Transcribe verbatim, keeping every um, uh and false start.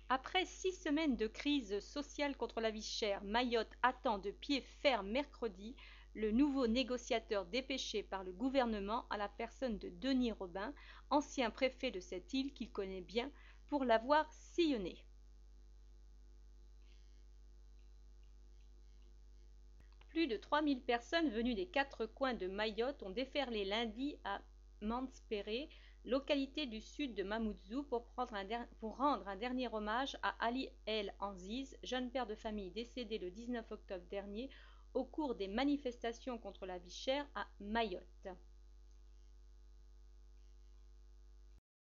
Après six semaines de crise sociale contre la vie chère, Mayotte attend de pied ferme mercredi le nouveau négociateur dépêché par le gouvernement à la personne de Denis Robin, ancien préfet de cette île qu'il connaît bien, pour l'avoir sillonné. Plus de trois mille personnes venues des quatre coins de Mayotte ont déferlé lundi à Manspéré, localité du sud de Mamoudzou, pour, prendre un der- pour rendre un dernier hommage à Ali El Anziz, jeune père de famille décédé le dix-neuf octobre dernier au cours des manifestations contre la vie chère à Mayotte.